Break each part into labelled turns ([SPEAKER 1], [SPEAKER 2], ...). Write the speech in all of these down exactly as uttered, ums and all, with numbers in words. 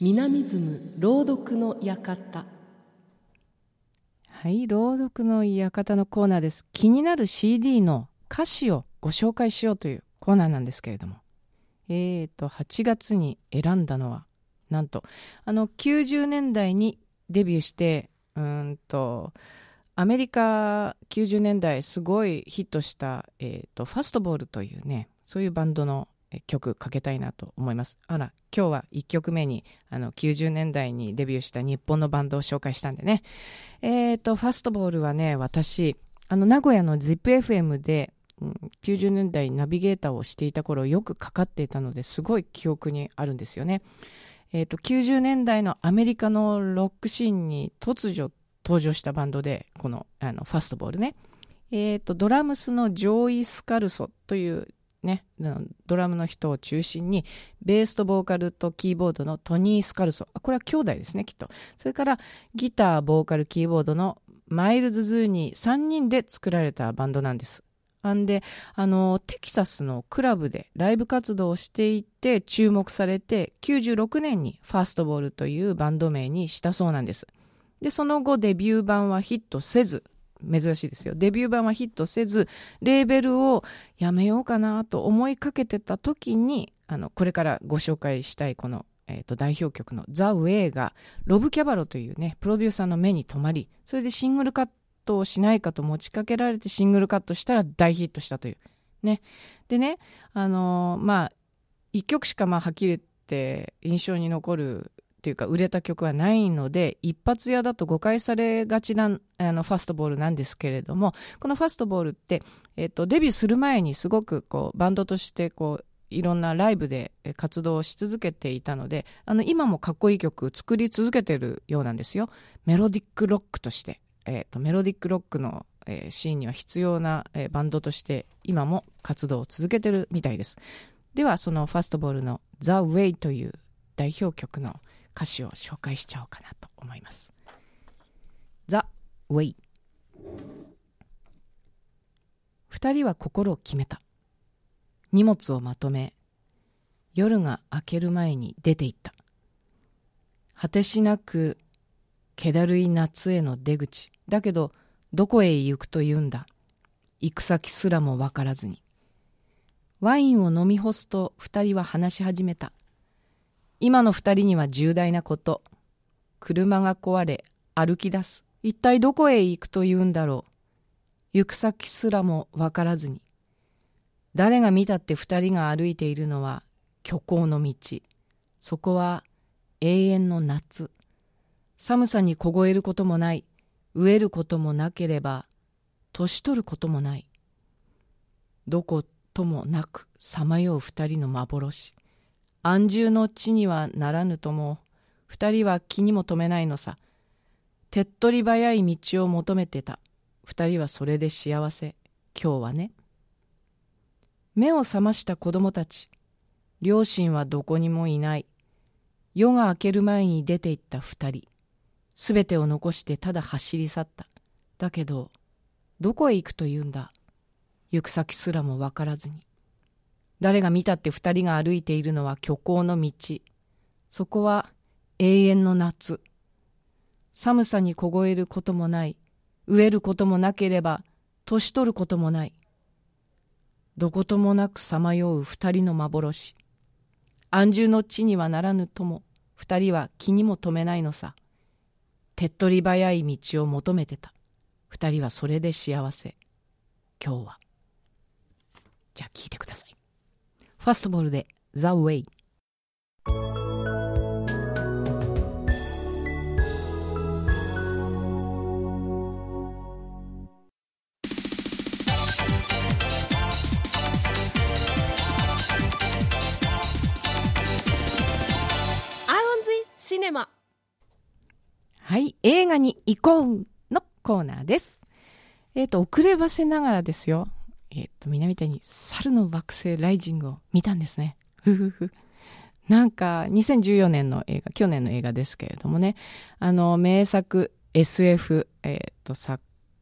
[SPEAKER 1] 南ズ朗読の館。
[SPEAKER 2] はい、朗読の館のコーナーです。気になる シーディー の歌詞をご紹介しようというコーナーなんですけれども、えーとはちがつに選んだのはなんとあのきゅうじゅうねんだいにデビューしてうーんとアメリカきゅうじゅうねんだいすごいヒットした、えーとファストボールというね、そういうバンドの曲かけたいなと思います。あら、今日はいっきょくめにあのきゅうじゅうねんだいにデビューした日本のバンドを紹介したんでね。えーとファストボールはね、私あの名古屋の ゼップエフエム で、うん、きゅうじゅうねんだいナビゲーターをしていた頃よくかかっていたのですごい記憶にあるんですよね。えーときゅうじゅうねんだいのアメリカのロックシーンに突如登場したバンドで、このあのファストボールね。えーとドラムスのジョイ・スカルソというね、ドラムの人を中心にベースとボーカルとキーボードのトニー・スカルソ、これは兄弟ですねきっと。それからギター、ボーカル、キーボードのマイルズ・ズーニーさんにんで作られたバンドなんです。あんであのテキサスのクラブでライブ活動をしていて注目されて、きゅうじゅうろくねんにファーストボールというバンド名にしたそうなんです。でその後デビュー版はヒットせず、珍しいですよ、デビュー版はヒットせずレーベルをやめようかなと思いかけてた時に、あのこれからご紹介したいこの、えーと代表曲の The Way がロブ・キャバロというねプロデューサーの目に留まり、それでシングルカットをしないかと持ちかけられてシングルカットしたら大ヒットしたというね。でね、あのー、まあいっきょくしかまあはっきり言って印象に残るっていうか売れた曲はないので、一発屋だと誤解されがちなあのファストボールなんですけれども、このファストボールって、えっと、デビューする前にすごくこうバンドとしてこういろんなライブで活動をし続けていたので、あの今もかっこいい曲作り続けてるようなんですよ。メロディックロックとして、えっと、メロディックロックの、えー、シーンには必要な、えー、バンドとして今も活動を続けてるみたいです。ではそのファストボールの The Way という代表曲の歌詞を紹介しちゃおうかなと思います。 The Way。 二人は心を決めた。荷物をまとめ夜が明ける前に出て行った。果てしなく気だるい夏への出口だけど、どこへ行くというんだ。行く先すらも分からずに。ワインを飲み干すと二人は話し始めた。今の二人には重大なこと。車が壊れ歩き出す。一体どこへ行くというんだろう。行く先すらも分からずに。誰が見たって二人が歩いているのは虚構の道。そこは永遠の夏。寒さに凍えることもない。飢えることもなければ年取ることもない。どこともなくさまよう二人の幻。安住の地にはならぬとも、二人は気にも留めないのさ。手っ取り早い道を求めてた。二人はそれで幸せ。今日はね。目を覚ました子供たち。両親はどこにもいない。夜が明ける前に出て行った二人。すべてを残してただ走り去った。だけど、どこへ行くというんだ。行く先すらも分からずに。誰が見たって二人が歩いているのは虚構の道。そこは永遠の夏。寒さに凍えることもない。飢えることもなければ年取ることもない。どこともなくさまよう二人の幻。安住の地にはならぬとも、二人は気にも留めないのさ。手っ取り早い道を求めてた。二人はそれで幸せ。今日は。じゃあ聞いてください。ファストボールで The Way。
[SPEAKER 1] アロンズシネマ。
[SPEAKER 2] はい、映画に行こうのコーナーです。えっと遅ればせながらですよ、えっとみんなみたいに猿の惑星ライジングを見たんですね。ふふふ。なんかにせんじゅうよねんの映画、去年の映画ですけれどもね、あの名作 エスエフ、えっと作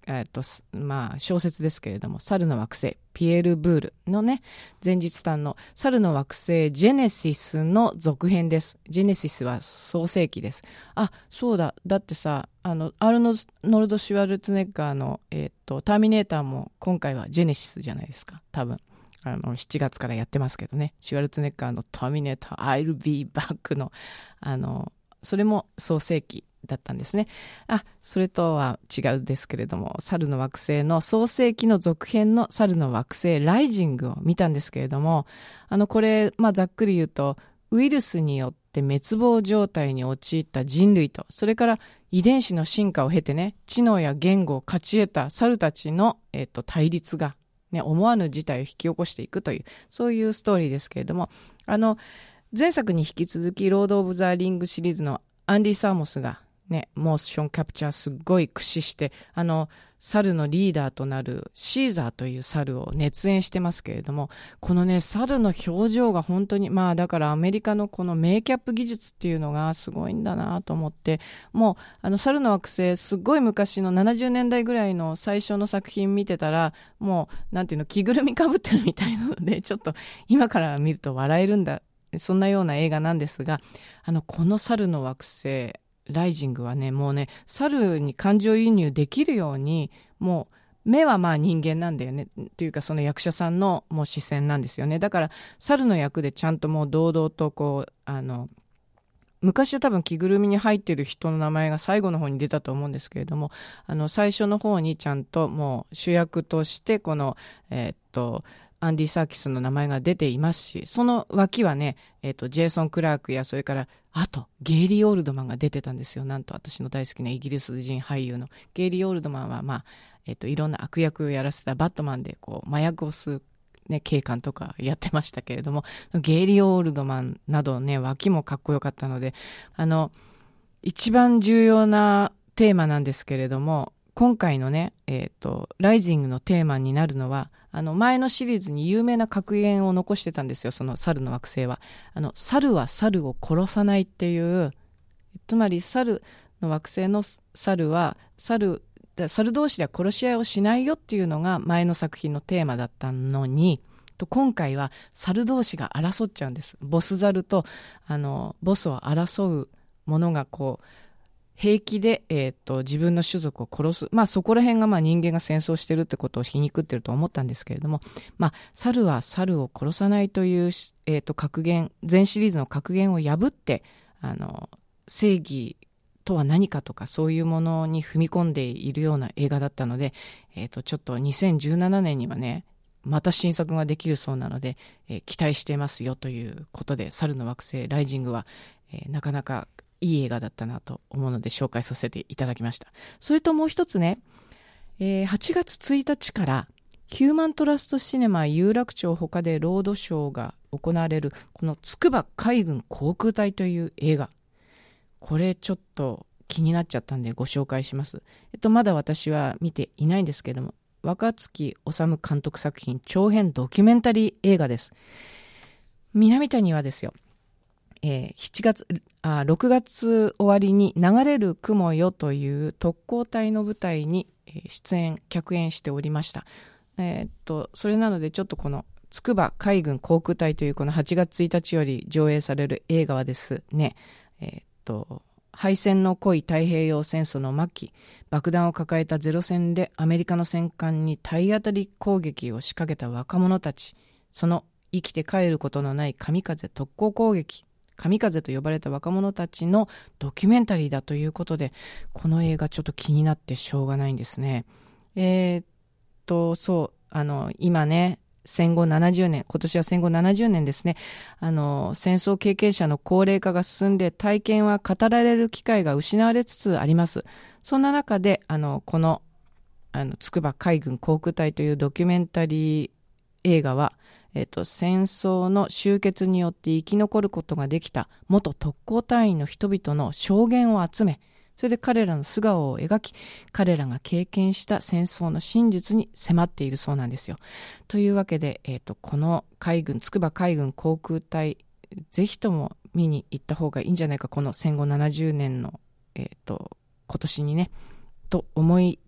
[SPEAKER 2] えーとまあ、小説ですけれども、猿の惑星、ピエール・ブールのね、前日譚の猿の惑星ジェネシスの続編です。ジェネシスは創世記です。あ、そうだ。だってさ、あの、アーノルド・シュワルツェネッガーの、えーと、ターミネーターも今回はジェネシスじゃないですか。多分。あの、しちがつからやってますけどね。シュワルツェネッガーのターミネーター、I'll be back の、あの、それも創世記だったんですね。あ、それとは違うですけれども、猿の惑星の創世記の続編の猿の惑星ライジングを見たんですけれども、あのこれ、まあ、ざっくり言うとウイルスによって滅亡状態に陥った人類と、それから遺伝子の進化を経てね、知能や言語を勝ち得た猿たちの、えっと、対立が、ね、思わぬ事態を引き起こしていくという、そういうストーリーですけれども、あの前作に引き続きロード・オブ・ザ・リングシリーズのアンディ・サーモスがね、モーションキャプチャーすっごい駆使して、あの猿のリーダーとなるシーザーという猿を熱演してますけれども、このね猿の表情が本当に、まあだからアメリカのこのメイキャップ技術っていうのがすごいんだなと思って、もうあの猿の惑星すっごい昔のななじゅうねんだいぐらいの最初の作品見てたら、もうなんていうの、着ぐるみかぶってるみたいなので、ちょっと今から見ると笑えるんだ、そんなような映画なんですが、あのこの猿の惑星ライジングはね、もうね、猿に感情移入できるように、もう目はまあ人間なんだよねっていうか、その役者さんのもう視線なんですよね。だから猿の役でちゃんともう堂々とこう、あの昔は多分着ぐるみに入ってる人の名前が最後の方に出たと思うんですけれども、あの最初の方にちゃんともう主役としてこのえーっとアンディ・サーキスの名前が出ていますし、その脇はね、えっと、ジェイソン・クラークや、それから、あと、ゲイリー・オールドマンが出てたんですよ。なんと、私の大好きなイギリス人俳優の。ゲイリー・オールドマンは、まあ、えっと、いろんな悪役をやらせたバットマンで、こう、麻薬を吸う、ね、警官とかやってましたけれども、ゲイリー・オールドマンなどね、脇もかっこよかったので、あの、一番重要なテーマなんですけれども、今回のね、えっと、ライジングのテーマになるのは、あの前のシリーズに有名な格言を残してたんですよ、その猿の惑星は。あの猿は猿を殺さないっていう、つまり猿の惑星の猿は猿猿同士では殺し合いをしないよっていうのが前の作品のテーマだったのに、と今回は猿同士が争っちゃうんです。ボス猿とあのボスを争うものがこう平気で、えーと、自分の種族を殺す。まあそこら辺がまあ人間が戦争してるってことを皮肉ってると思ったんですけれども、まあ猿は猿を殺さないという、えーと、格言、全シリーズの格言を破って、あの、正義とは何かとかそういうものに踏み込んでいるような映画だったので、えーと、ちょっとにせんじゅうななねんにはね、また新作ができるそうなので、えー、期待してますよということで、猿の惑星ライジングは、えー、なかなかいい映画だったなと思うので紹介させていただきました。それともう一つね、えー、はちがつついたちからヒューマントラストシネマ有楽町他でロードショーが行われるこの筑波海軍航空隊という映画、これちょっと気になっちゃったんでご紹介します。えっとまだ私は見ていないんですけども、若槻修監督作品長編ドキュメンタリー映画です。南谷はですよ、えー、しちがつあろくがつ終わりに流れる雲よという特攻隊の舞台に出演客演しておりました。えー、っとそれなのでちょっとこの筑波海軍航空隊というこのはちがつついたちより上映される映画はですね、えー、っと敗戦の濃い太平洋戦争の末期、爆弾を抱えたゼロ戦でアメリカの戦艦に体当たり攻撃を仕掛けた若者たち、その生きて帰ることのない神風特攻攻撃、神風と呼ばれた若者たちのドキュメンタリーだということで、この映画ちょっと気になってしょうがないんですね。えー、っとそうあの今ね、戦後ななじゅうねん、今年は戦後ななじゅうねんですね。あの戦争経験者の高齢化が進んで、体験は語られる機会が失われつつあります。そんな中であのこのあの筑波海軍航空隊というドキュメンタリー映画は、えっと、戦争の終結によって生き残ることができた元特攻隊員の人々の証言を集め、それで彼らの素顔を描き、彼らが経験した戦争の真実に迫っているそうなんですよ。というわけで、えっと、この海軍、筑波海軍航空隊、ぜひとも見に行った方がいいんじゃないか、この戦後ななじゅうねんの、えっと、今年にね、と思い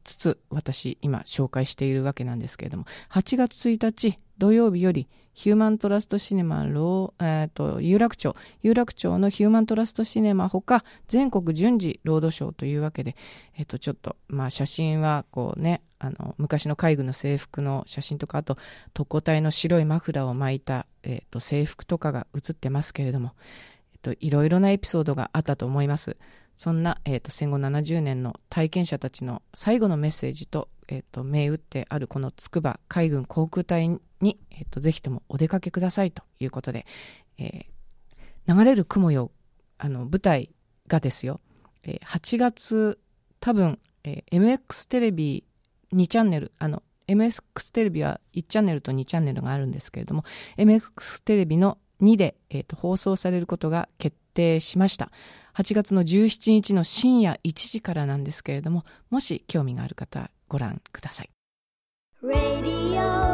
[SPEAKER 2] つつ私今紹介しているわけなんですけれども、はちがつついたち土曜日よりヒューマントラストシネマロー、えー、と有楽町有楽町のヒューマントラストシネマほか全国順次ロードショーというわけで、えー、とちょっとまあ写真はこうね、あの昔の海軍の制服の写真とか、あと特攻隊の白いマフラーを巻いた、えー、と制服とかが写ってますけれども、えー、といろいろなエピソードがあったと思います。そんな、えー、と戦後ななじゅうねんの体験者たちの最後のメッセージと、えー、と銘打ってあるこの筑波海軍航空隊に、えー、とぜひともお出かけくださいということで、えー、流れる雲よ、あの舞台がですよ、えー、はちがつ多分、えー、エムエックス テレビにチャンネル、あの エムエックス テレビはいちチャンネルとにチャンネルがあるんですけれども、 エムエックス テレビのにで、えー、と放送されることが決定しました。はちがつのじゅうしちにちの深夜いちじからなんですけれども、もし興味がある方ご覧ください。 Radio